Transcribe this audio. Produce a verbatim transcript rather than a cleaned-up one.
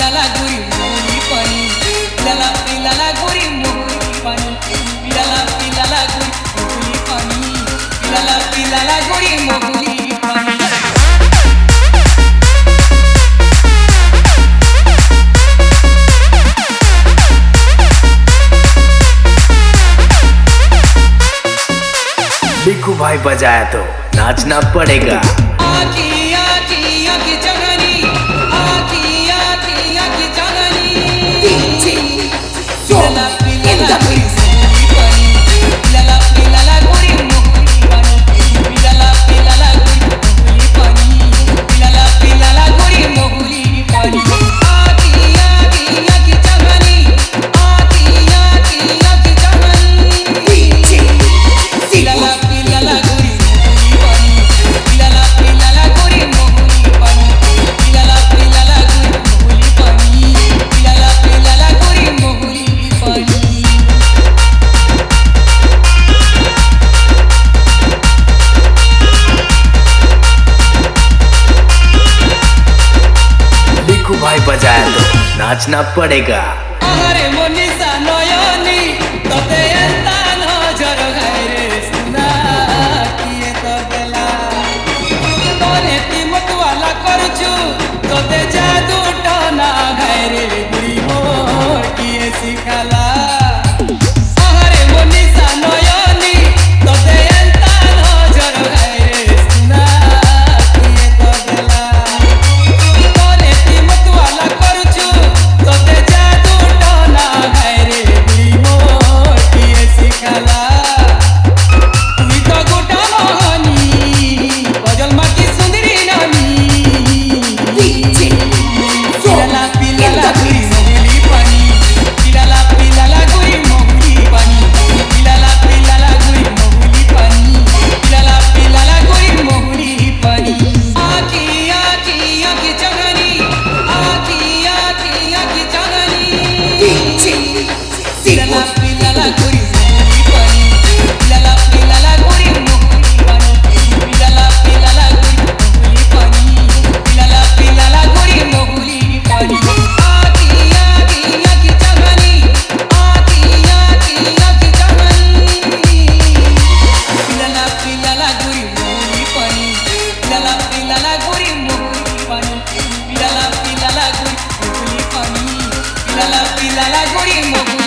पिलाला गुरी मोहरी पानी पिलाला पिलाला गुरी मोहरी पानी पिलाला पिलाला गुरी मोहरी पानी पिलाला पिलाला गुरी मोहरी पानी बिकू भाई बजाया तो नाचना पड़ेगा। आखी आखी आखी जगनी आखी आखी आखी जगनी पिलाला पिलाला गुरी मोहरी पानी पिलाला पिलाला गुरी मोहरी पानी पिलाला पिलाला गुरी मोहरी पानी पिलाला पिलाला गुरी मोहरी पानी आखी आखी आखी जगनी आखी आखी आखी जगनी पिलाला पिलाला गुरी मोहरी पानी पिलाला पिलाला गुरी मोहरी पानी पिलाला पिलाला गुरी मोहरी पानी पिलाला पिलाला गुरी मोहरी पानी बिकू भाई बजाया तो नाचना पड़ेगा। अरे मोनिसा नयनी तते एंता नजर गायरे सुना किए तो देला तोने कीमत वाला करछु तते जादू टना गायरे गुरी मोर किए सिखाला अरे मोनिसा नयनी तते एंता नजर गायरे सुना किए तो देला तोने कीमत वाला करछु तते जादू टना गायरे गुरी मोर किए सिखाला तुई तो गोटा मोहनी बजल माटी सुंदरी नानी पिलाला पिलाला गुरी मोहरी पानी पिलाला पिलाला गुरी मोहरी पानी पिलाला पिलाला गुरी मोहरी पानी पिलाला पिलाला गुरी मोहरी पानी आखी आखी आखी जगनी आखी आखी आखी जगनी पिलाला पिलाला गुरी मोहरी पानी पिलाला पिलाला गुरी मोहरी पानी पिलाला पिलाला गुरी मोहरी पानी पिलाला पिलाला गुरी मोहरी पानी आखी आखी आखी जगनी आखी आखी आखी जगनी पिलाला पिलाला गुरी मोहरी पानी पिलाला पिलाला गुरी मोहरी पानी पिलाला पिलाला गुरी मोहरी पानी पिलाला पिलाला गुरी मोहरी